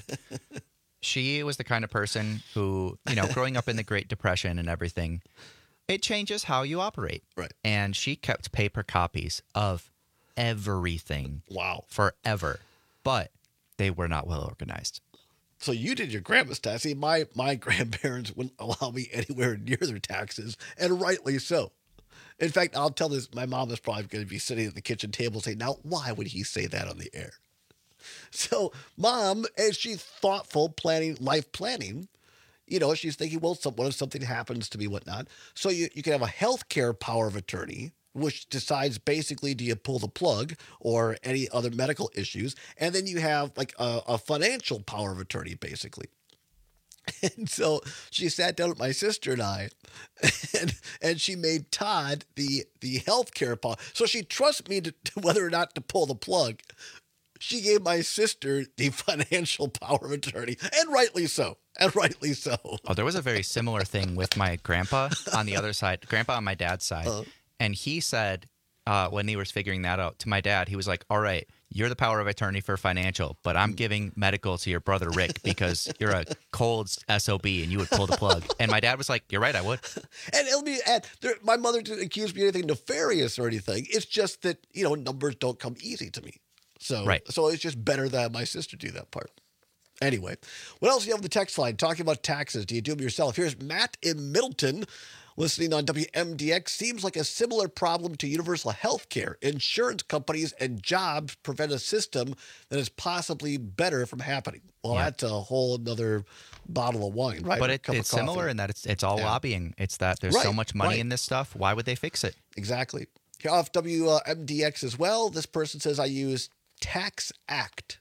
she was the kind of person who, growing up in the Great Depression and everything, it changes how you operate.
Right.
And she kept paper copies of everything.
Wow.
Forever. But they were not well organized.
So you did your grandma's tax. See, my grandparents wouldn't allow me anywhere near their taxes, and rightly so. In fact, I'll tell this, my mom is probably going to be sitting at the kitchen table saying, now, why would he say that on the air? So Mom, as she's thoughtful, life planning, she's thinking, well, what if something happens to me, whatnot? So you can have a healthcare power of attorney, which decides basically, do you pull the plug or any other medical issues? And then you have like a financial power of attorney, basically. And so she sat down with my sister and I, and she made Todd the healthcare power. So she trusts me to whether or not to pull the plug. She gave my sister the financial power of attorney, and rightly so.
Oh, there was a very similar thing with my grandpa on the other side, grandpa on my dad's side. And he said, when he was figuring that out to my dad, he was like, all right, you're the power of attorney for financial, but I'm giving medical to your brother, Rick, because you're a cold SOB and you would pull the plug. And my dad was like, you're right, I would.
And let me add, my mother didn't accuse me of anything nefarious or anything. It's just that, numbers don't come easy to me. So it's just better that my sister do that part. Anyway, what else do you have on the text line? Talking about taxes. Do you do them yourself? Here's Matt in Middleton listening on WMDX. Seems like a similar problem to universal health care. Insurance companies and jobs prevent a system that is possibly better from happening. Well, that's a whole other bottle of wine, right?
But it's similar in that it's all lobbying. It's that there's so much money in this stuff. Why would they fix it?
Exactly. Here off WMDX as well, this person says, I use Tax Act.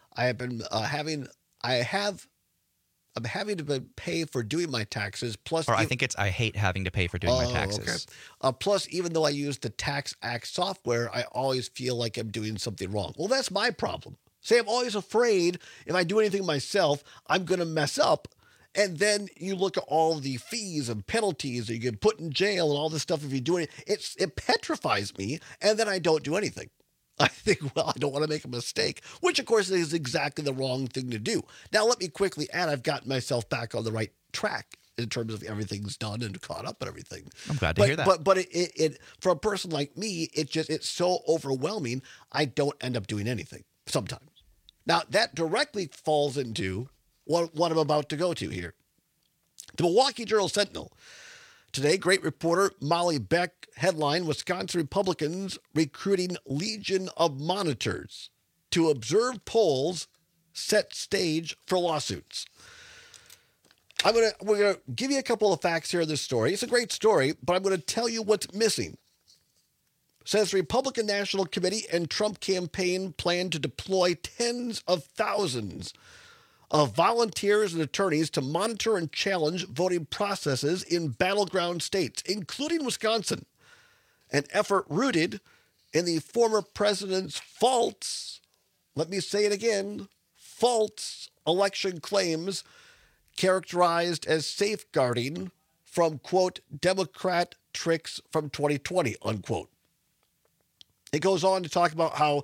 I'm having to pay for doing my taxes. Plus,
I think it's I hate having to pay for doing my taxes.
Okay. Plus, even though I use the Tax Act software, I always feel like I'm doing something wrong. Well, that's my problem. See, I'm always afraid if I do anything myself, I'm going to mess up. And then you look at all the fees and penalties that you get put in jail and all this stuff if you do it. It petrifies me, and then I don't do anything. I think, I don't want to make a mistake, which, of course, is exactly the wrong thing to do. Now, let me quickly add, I've gotten myself back on the right track in terms of everything's done and caught up and everything.
I'm glad to hear that.
But it for a person like me, it's so overwhelming, I don't end up doing anything sometimes. Now, that directly falls into what I'm about to go to here. The Milwaukee Journal-Sentinel. Today, great reporter Molly Beck, headline, Wisconsin Republicans recruiting legion of monitors to observe polls, set stage for lawsuits. We're going to give you a couple of facts here in this story. It's a great story, but I'm going to tell you what's missing. It says Republican National Committee and Trump campaign plan to deploy tens of thousands of volunteers and attorneys to monitor and challenge voting processes in battleground states, including Wisconsin. An effort rooted in the former president's false, let me say it again, false election claims characterized as safeguarding from, quote, Democrat tricks from 2020, unquote. It goes on to talk about how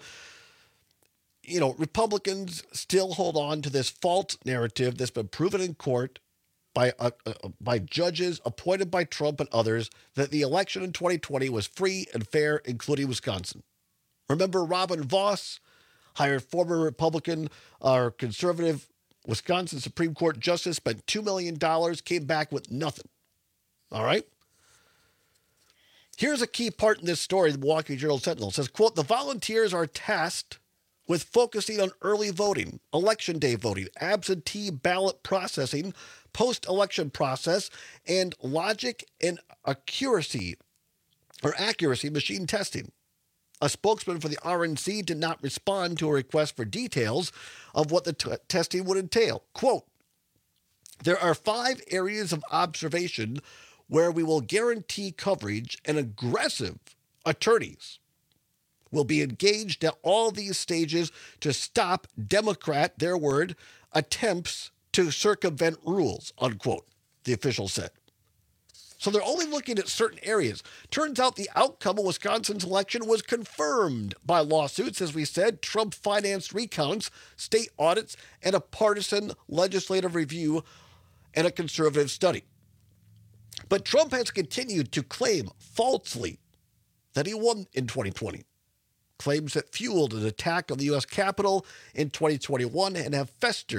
Republicans still hold on to this false narrative that's been proven in court by judges appointed by Trump and others that the election in 2020 was free and fair, including Wisconsin. Remember, Robin Vos hired former Republican or conservative Wisconsin Supreme Court justice, spent $2 million, came back with nothing. All right? Here's a key part in this story. The Milwaukee Journal-Sentinel says, quote, the volunteers are tasked with focusing on early voting, election day voting, absentee ballot processing, post-election process, and logic and accuracy machine testing. A spokesman for the RNC did not respond to a request for details of what the testing would entail. Quote, there are 5 areas of observation where we will guarantee coverage, and aggressive attorneys will be engaged at all these stages to stop Democrat, their word, attempts to circumvent rules, unquote, the official said. So they're only looking at certain areas. Turns out the outcome of Wisconsin's election was confirmed by lawsuits, as we said, Trump-financed recounts, state audits, and a partisan legislative review and a conservative study. But Trump has continued to claim falsely that he won in 2020. Claims that fueled an attack on the U.S. Capitol in 2021 and have festered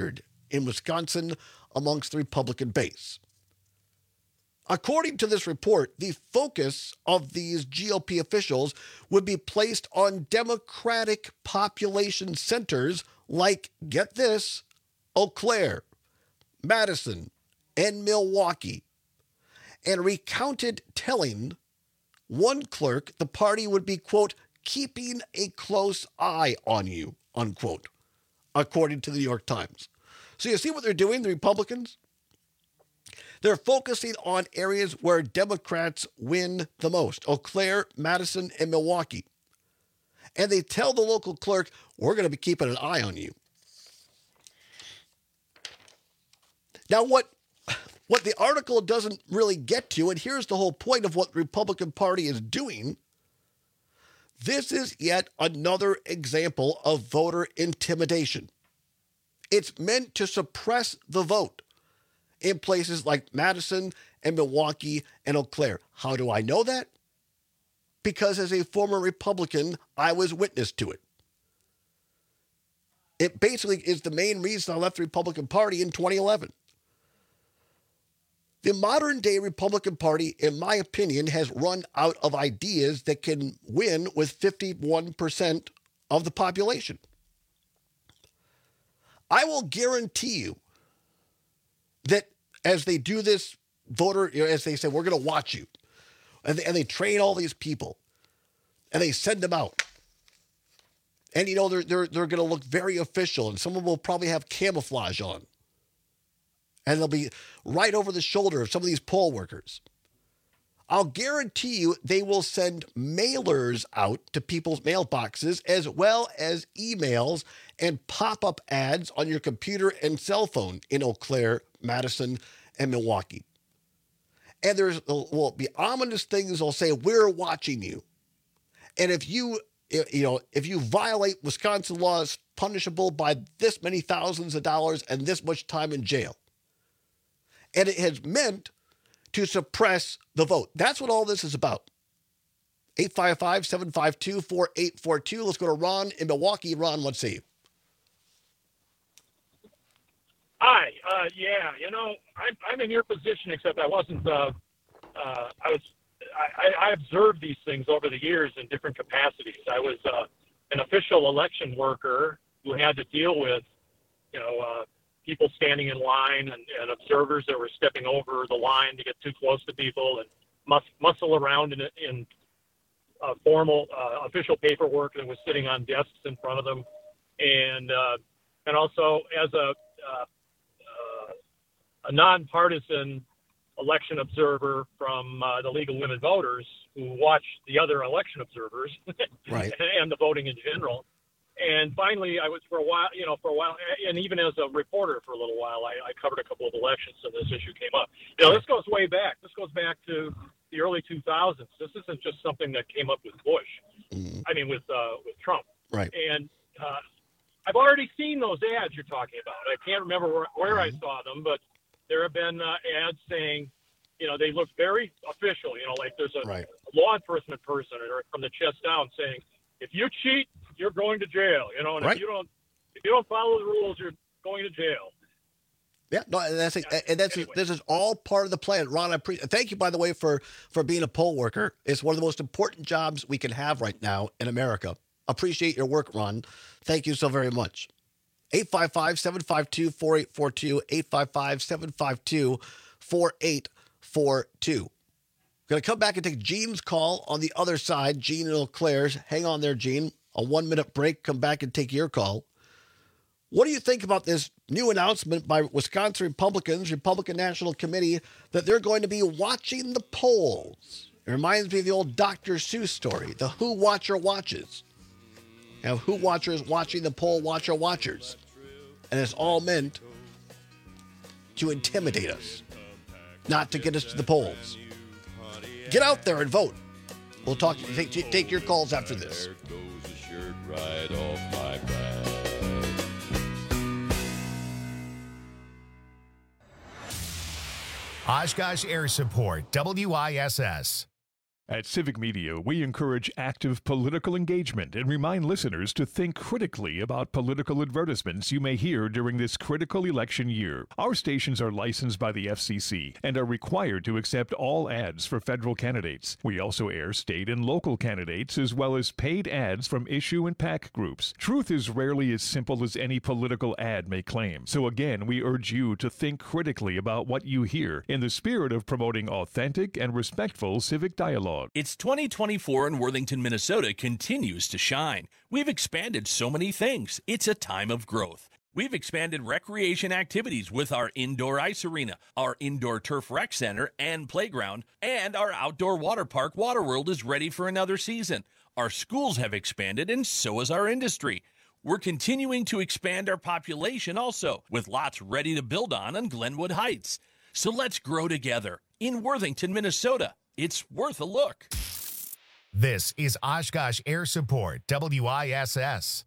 in Wisconsin amongst the Republican base. According to this report, the focus of these GOP officials would be placed on Democratic population centers like, get this, Eau Claire, Madison, and Milwaukee, and recounted telling one clerk the party would be, quote, keeping a close eye on you, unquote, according to the New York Times. So you see what they're doing, the Republicans? They're focusing on areas where Democrats win the most, Eau Claire, Madison, and Milwaukee. And they tell the local clerk, we're going to be keeping an eye on you. Now, what the article doesn't really get to, and here's the whole point of what the Republican Party is doing, this is yet another example of voter intimidation. It's meant to suppress the vote in places like Madison and Milwaukee and Eau Claire. How do I know that? Because as a former Republican, I was witness to it. It basically is the main reason I left the Republican Party in 2011. The modern-day Republican Party, in my opinion, has run out of ideas that can win with 51% of the population. I will guarantee you that as they do this voter, as they say, we're going to watch you, and they train all these people, and they send them out, and they're going to look very official, and some of them will probably have camouflage on. And they'll be right over the shoulder of some of these poll workers. I'll guarantee you they will send mailers out to people's mailboxes as well as emails and pop-up ads on your computer and cell phone in Eau Claire, Madison, and Milwaukee. And will be ominous things they'll say, we're watching you. And if you violate Wisconsin laws, punishable by this many thousands of dollars and this much time in jail. And it has meant to suppress the vote. That's what all this is about. 855-752-4842. Let's go to Ron in Milwaukee. Ron, let's see.
Hi. I'm in your position, except I wasn't. I observed these things over the years in different capacities. I was an official election worker who had to deal with, people standing in line and observers that were stepping over the line to get too close to people and muscle around in formal official paperwork that was sitting on desks in front of them, and also as a nonpartisan election observer from the League of Women Voters who watched the other election observers
right.
and the voting in general. And finally, I was for a while, and even as a reporter for a little while, I covered a couple of elections, and this issue came up. This goes way back. This goes back to the early 2000s. This isn't just something that came up with Bush. I mean, with Trump.
Right.
And I've already seen those ads you're talking about. I can't remember where I saw them, but there have been ads saying, they look very official. Like there's a law enforcement person or from the chest down saying, if you cheat, you're going to jail, and if you don't follow the rules, you're going to jail.
Yeah, no, this is all part of the plan. Ron, thank you, by the way, for being a poll worker. It's one of the most important jobs we can have right now in America. Appreciate your work, Ron. Thank you so very much. 855-752-4842, 855-752-4842. Going to come back and take Gene's call on the other side. Gene and Eau Claire's. Hang on there, Gene. A 1-minute break. Come back and take your call. What do you think about this new announcement by Wisconsin Republicans, Republican National Committee, that they're going to be watching the polls? It reminds me of the old Dr. Seuss story, the Who Watcher Watches. You have Who Watchers watching the poll watcher watchers. And it's all meant to intimidate us, not to get us to the polls. Get out there and vote. We'll talk. Take your calls after this.
Right off my back.
Oshkosh Air Support, WISS.
At Civic Media, we encourage active political engagement and remind listeners to think critically about political advertisements you may hear during this critical election year. Our stations are licensed by the FCC and are required to accept all ads for federal candidates. We also air state and local candidates as well as paid ads from issue and PAC groups. Truth is rarely as simple as any political ad may claim. So again, we urge you to think critically about what you hear in the spirit of promoting authentic and respectful civic dialogue.
It's 2024 and Worthington, Minnesota continues to shine. We've expanded so many things. It's a time of growth. We've expanded recreation activities with our indoor ice arena, our indoor turf rec center and playground, and our outdoor water park Waterworld is ready for another season. Our schools have expanded and so has our industry. We're continuing to expand our population also, with lots ready to build on Glenwood Heights. So let's grow together in Worthington, Minnesota. It's worth a look.
This is Oshkosh Air Support, WISS.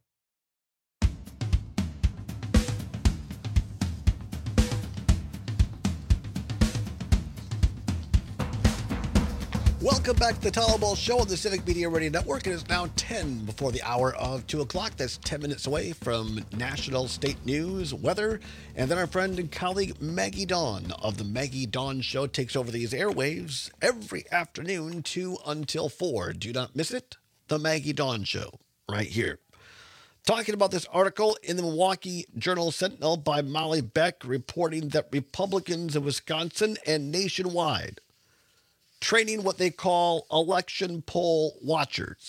Welcome back to the Tyler Ball Show on the Civic Media Radio Network. It is now 10 before the hour of 2 o'clock. That's 10 minutes away from national state news, weather, and then our friend and colleague Maggie Dawn of the Maggie Dawn Show takes over these airwaves every afternoon 2 until 4. Do not miss it. The Maggie Dawn Show right here. Talking about this article in the Milwaukee Journal-Sentinel by Molly Beck reporting that Republicans in Wisconsin and nationwide training what they call election poll watchers.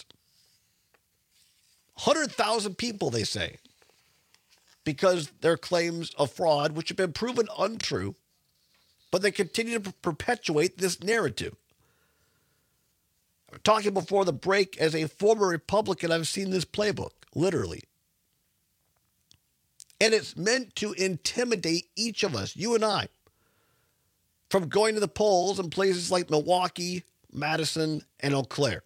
100,000 people, they say, because their claims of fraud, which have been proven untrue, but they continue to perpetuate this narrative. Talking before the break, as a former Republican, I've seen this playbook, literally. And it's meant to intimidate each of us, you and I, from going to the polls in places like Milwaukee, Madison, and Eau Claire.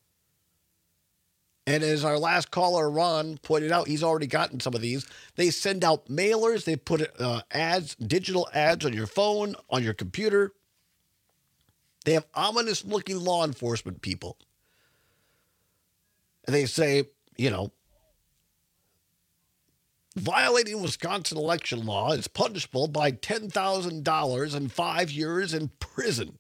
And as our last caller, Ron, pointed out, he's already gotten some of these. They send out mailers. They put ads, digital ads on your phone, on your computer. They have ominous-looking law enforcement people. And they say, you know, violating Wisconsin election law is punishable by $10,000 and 5 years in prison.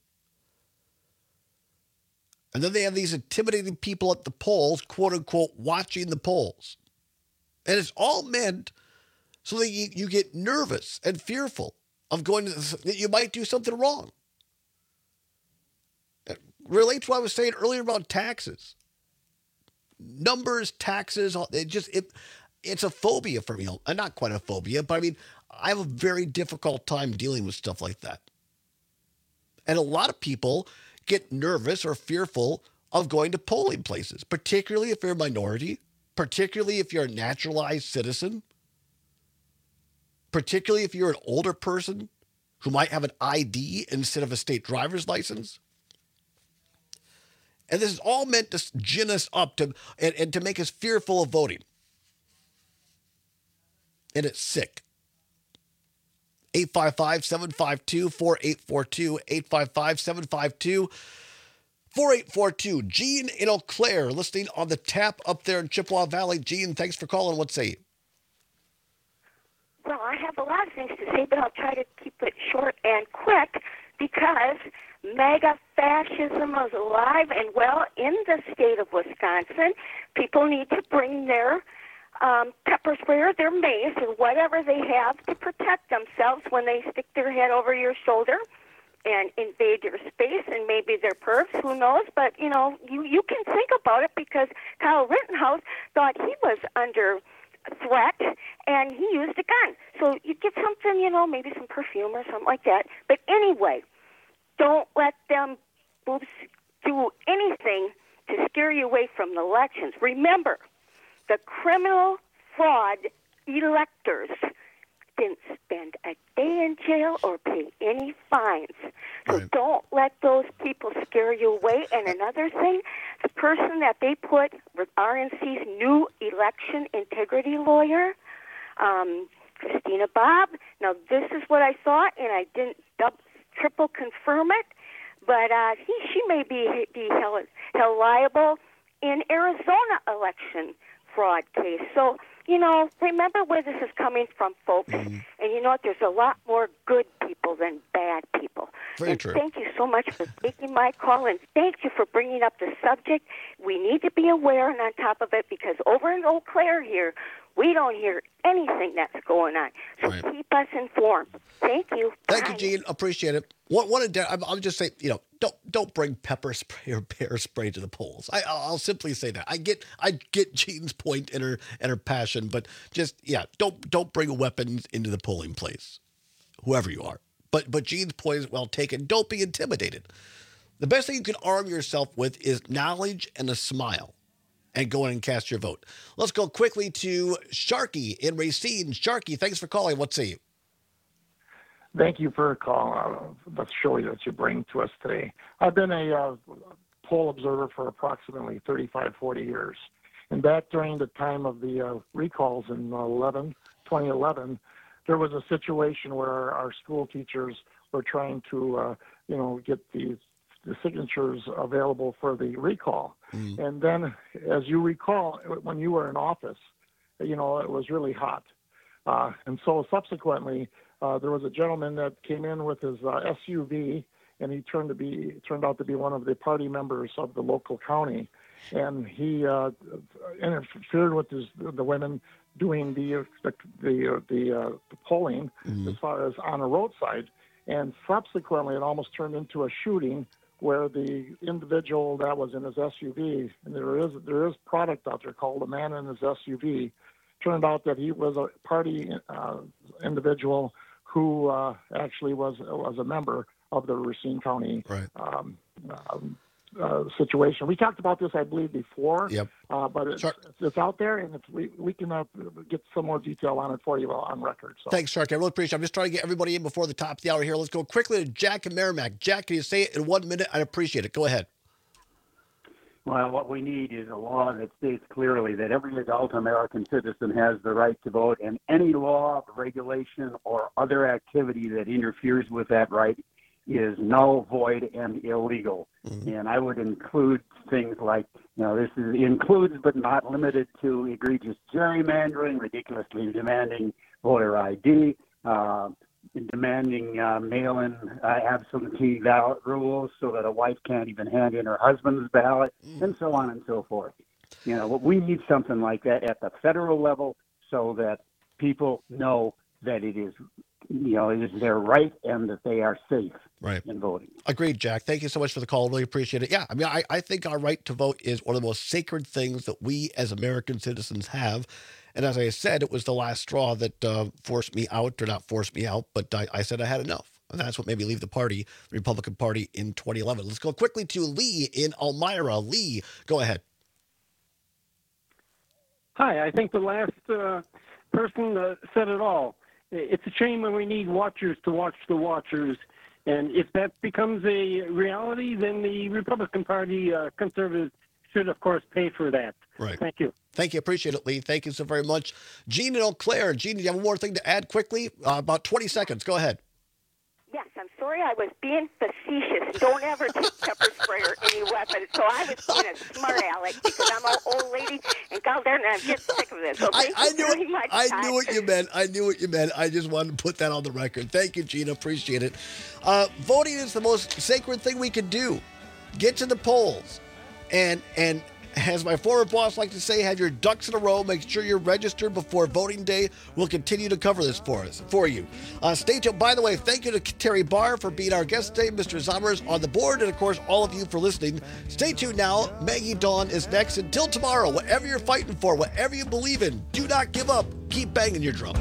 And then they have these intimidating people at the polls, quote unquote, watching the polls. And it's all meant so that you get nervous and fearful of going to that you might do something wrong. It relates to what I was saying earlier about taxes. Numbers, taxes, it's a phobia for me. Not quite a phobia, but I mean, I have a very difficult time dealing with stuff like that. And a lot of people get nervous or fearful of going to polling places, particularly if you're a minority, particularly if you're a naturalized citizen, particularly if you're an older person who might have an ID instead of a state driver's license. And this is all meant to gin us up and to make us fearful of voting. And it's sick. 855-752-4842, 855-752-4842. Gene in Eau Claire, listening on the tap up there in Chippewa Valley. Gene, thanks for calling. What say you?
Well, I have a lot of things to say, but I'll try to keep it short and quick because MAGA fascism is alive and well in the state of Wisconsin. People need to bring their pepper spray or their mace or whatever they have to protect themselves when they stick their head over your shoulder and invade your space, and maybe they're pervs, who knows? But, you know, you can think about it because Kyle Rittenhouse thought he was under threat, and he used a gun. So you get something, you know, maybe some perfume or something like that. But anyway, don't let them do anything to scare you away from the elections. Remember, the criminal fraud electors didn't spend a day in jail or pay any fines. So don't let those people scare you away. And another thing, the person that they put with RNC's new election integrity lawyer, Christina Bobb. Now, this is what I thought, and I didn't triple confirm it, but she may be held liable in Arizona election fraud case. So, remember where this is coming from, folks. And you know what? There's a lot more good people than bad people.
Very true.
Thank you so much for taking my call, and thank you for bringing up the subject. We need to be aware and on top of it, because over in Eau Claire here, we don't hear anything that's going on. So keep us informed. Thank you.
Thank you, Gene. Appreciate it. I'll just say, don't bring pepper spray or bear spray to the polls. I'll simply say that. I get Jean's point and her passion, but just don't bring weapons into the polling place, whoever you are. But Jean's point is well taken. Don't be intimidated. The best thing you can arm yourself with is knowledge and a smile. And go in and cast your vote. Let's go quickly to Sharky in Racine. Sharky, thanks for calling. Let's see.
Thank you for a call. The show that you bring to us today. I've been a poll observer for approximately 35, 40 years. And back during the time of the recalls in 2011, there was a situation where our school teachers were trying to, get the signatures available for the recall. And then, as you recall, when you were in office, it was really hot. And so subsequently, there was a gentleman that came in with his SUV, and he turned out to be one of the party members of the local county. And he interfered with the women doing the polling as far as on a roadside. And subsequently, it almost turned into a shooting where the individual that was in his SUV, and there is product out there called A Man in His SUV, turned out that he was a party individual who actually was a member of the Racine County situation. We talked about this, I believe, before, but it's out there, and we can get some more detail on it for you on record. So.
Thanks, Shark. I really appreciate it. I'm just trying to get everybody in before the top of the hour here. Let's go quickly to Jack and Merrimack. Jack, can you say it in 1 minute? I'd appreciate it. Go ahead.
Well, what we need is a law that states clearly that every adult American citizen has the right to vote, and any law, regulation, or other activity that interferes with that right is null, void, and illegal. And I would include things like, this includes but not limited to egregious gerrymandering, ridiculously demanding voter ID, demanding mail-in absentee ballot rules so that a wife can't even hand in her husband's ballot, and so on and so forth. We need something like that at the federal level so that people know that it is their right and that they are safe in voting.
Agreed, Jack. Thank you so much for the call. Really appreciate it. Yeah, I mean, I think our right to vote is one of the most sacred things that we as American citizens have. And as I said, it was the last straw that forced me out, or not forced me out, but I said I had enough. And that's what made me leave the party, the Republican Party, in 2011. Let's go quickly to Lee in Elmira. Lee, go ahead.
Hi, I think the last person said it all. It's a shame when we need watchers to watch the watchers. And if that becomes a reality, then the Republican Party conservatives should, of course, pay for that.
Right.
Thank you.
Thank you. Appreciate it, Lee. Thank you so very much. Gene in Eau Claire. Gene, do you have one more thing to add quickly? About 20 seconds. Go ahead.
Yes, I'm sorry I was being facetious. Don't ever take pepper spray or any weapon. So I was being a smart aleck because I'm an old lady, and God darn it, I'm getting sick of this. So
I knew what you meant. I knew what you meant. I just wanted to put that on the record. Thank you, Gina. Appreciate it. Voting is the most sacred thing we could do. Get to the polls. And as my former boss liked to say, have your ducks in a row. Make sure you're registered before voting day. We'll continue to cover this for you. Stay tuned. By the way, thank you to Terry Barr for being our guest today, Mr. Zommers on the board, and of course, all of you for listening. Stay tuned now. Maggie Dawn is next. Until tomorrow, whatever you're fighting for, whatever you believe in, do not give up. Keep banging your drum.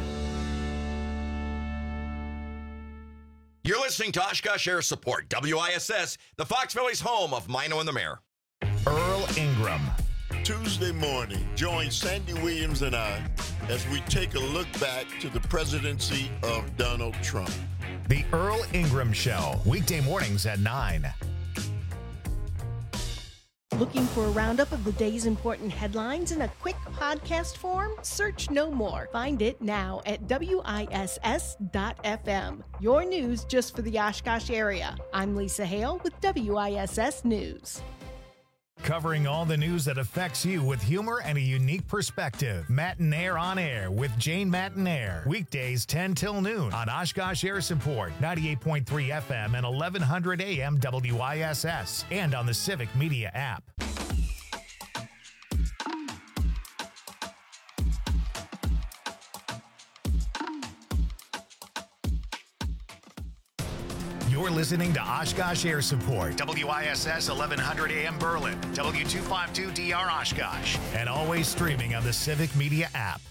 You're listening to Oshkosh Air Support, WISS, the Fox Valley's home of Mino and the Mayor.
Earl Ingram.
Tuesday morning, join Sandy Williams and I as we take a look back to the presidency of Donald Trump.
The Earl Ingram Show, weekday mornings at 9.
Looking for a roundup of the day's important headlines in a quick podcast form? Search No More. Find it now at WISS.FM. Your news just for the Oshkosh area. I'm Lisa Hale with WISS News.
Covering all the news that affects you with humor and a unique perspective. Matinaire on Air with Jane Matinaire. Weekdays 10 till noon on Oshkosh Air Support, 98.3 FM and 1100 AM WISS, and on the Civic Media app. You're listening to Oshkosh Air Support, WISS 1100 AM Berlin, W252DR Oshkosh, and always streaming on the Civic Media app.